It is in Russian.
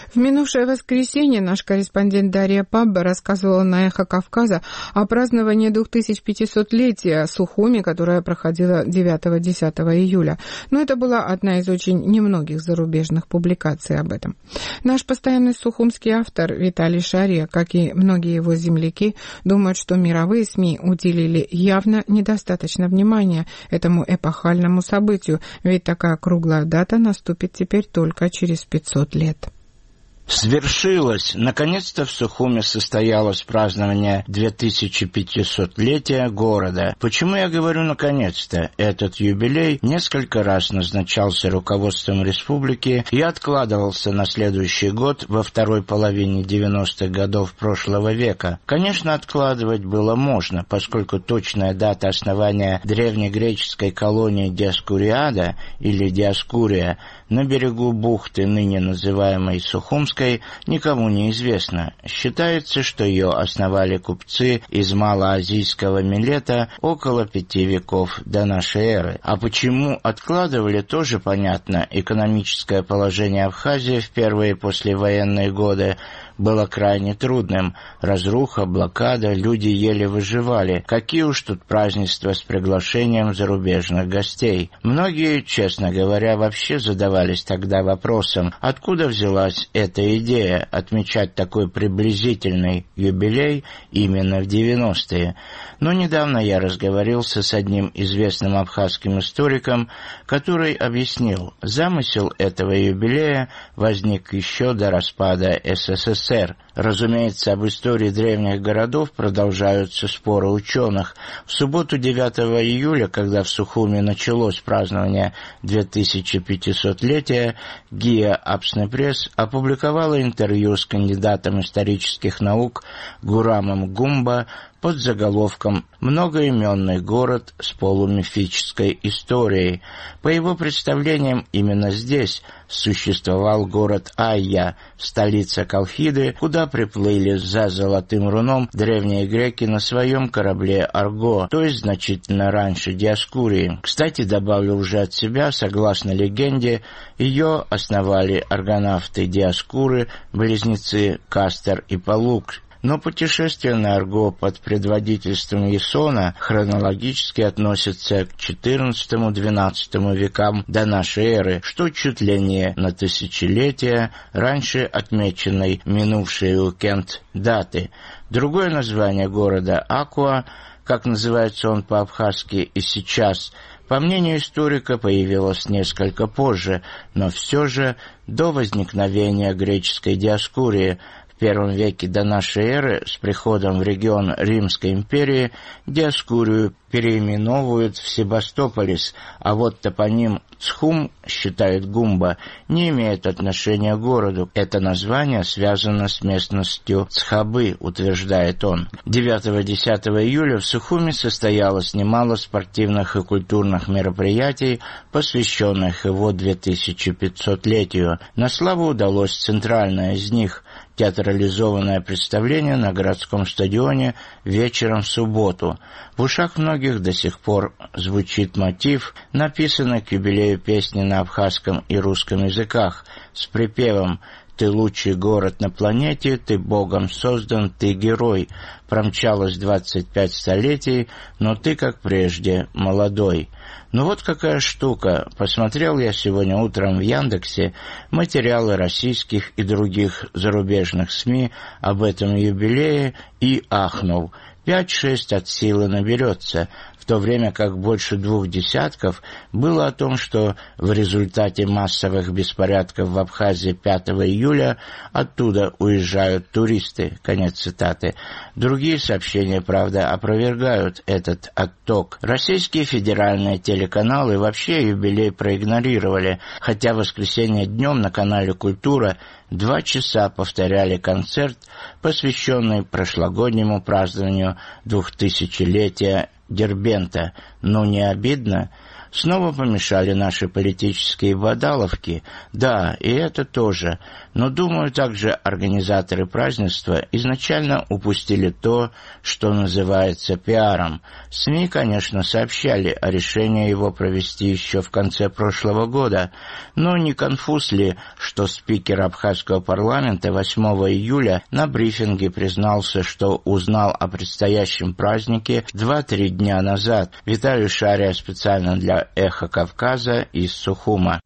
В минувшее воскресенье наш корреспондент Дарья Пабба рассказывала на «Эхо Кавказа» о праздновании 2500-летия Сухуми, которое проходило 9-10 июля. Но это была одна из очень немногих зарубежных публикаций об этом. Наш постоянный сухумский автор Виталий Шария, как и многие его земляки, думают, что мировые СМИ уделили явно недостаточно внимания этому эпохальному событию, ведь такая круглая дата наступит теперь только через 500 лет. Свершилось! Наконец-то в Сухуми состоялось празднование 2500-летия города. Почему я говорю «наконец-то»? Этот юбилей несколько раз назначался руководством республики и откладывался на следующий год во второй половине 90-х годов прошлого века. Конечно, откладывать было можно, поскольку точная дата основания древнегреческой колонии Диоскуриада или Диоскурия на берегу бухты, ныне называемой Сухумской, никому не известно. Считается, что ее основали купцы из малоазийского Милета около 5 веков до нашей эры. А почему откладывали, тоже понятно. Экономическое положение Абхазии в первые послевоенные годы было крайне трудным. Разруха, блокада, люди еле выживали. Какие уж тут празднества с приглашением зарубежных гостей. Многие, честно говоря, вообще задавались тогда вопросом, откуда взялась эта идея отмечать такой приблизительный юбилей именно в 90-е. Но недавно я разговорился с одним известным абхазским историком, который объяснил, замысел этого юбилея возник еще до распада СССР. Разумеется, об истории древних городов продолжаются споры ученых. В субботу 9 июля, когда в Сухуми началось празднование 2500-летия, ГИА «Апснепресс» опубликовала интервью с кандидатом исторических наук Гурамом Гумба под заголовком «Многоименный город с полумифической историей». По его представлениям, именно здесь существовал город Айя, столица Колхиды, куда приплыли за золотым руном древние греки на своем корабле Арго, то есть значительно раньше Диоскурии. Кстати, добавлю уже от себя, согласно легенде, ее основали аргонавты Диоскуры, близнецы Кастер и Палук. Но путешествие на Арго под предводительством Ясона хронологически относится к XIV-XII векам до нашей эры, что чуть ли не на тысячелетия раньше отмеченной минувшей уикенд даты. Другое название города Акуа, как называется он по-абхазски и сейчас, по мнению историка, появилось несколько позже, но все же до возникновения греческой Диоскурии. В I веке до нашей эры с приходом в регион Римской империи Диоскурию переименовывают в Себастополис, а вот топоним Цхум, считает Гумба, не имеет отношения к городу. Это название связано с местностью Цхабы, утверждает он. 9-10 июля в Сухуми состоялось немало спортивных и культурных мероприятий, посвященных его 2500-летию. На славу удалось центральное из них – театрализованное представление на городском стадионе вечером в субботу. В ушах многих до сих пор звучит мотив, написанный к юбилею песни на абхазском и русском языках, с припевом «Ты лучший город на планете, ты Богом создан, ты герой». Промчалось 25 столетий, но ты, как прежде, молодой. Ну вот какая штука. Посмотрел я сегодня утром в Яндексе материалы российских и других зарубежных СМИ об этом юбилее и ахнул. 5-6 от силы наберется, в то время как больше 2 десятков было о том, что в результате массовых беспорядков в Абхазии 5 июля оттуда уезжают туристы. Конец цитаты. Другие сообщения, правда, опровергают этот отток. Российские федеральные телеканалы вообще юбилей проигнорировали, хотя в воскресенье днем на канале «Культура» 2 часа повторяли концерт, посвященный прошлогоднему празднованию 2000-летия Дербента. Ну, не обидно? Снова помешали наши политические водаловки, да, и это тоже, но, думаю, также организаторы празднества изначально упустили то, что называется пиаром. СМИ, конечно, сообщали о решении его провести еще в конце прошлого года, но не конфуз ли, что спикер абхазского парламента 8 июля на брифинге признался, что узнал о предстоящем празднике 2-3 дня назад. Виталий Шария специально для «Эхо Кавказа» из Сухума.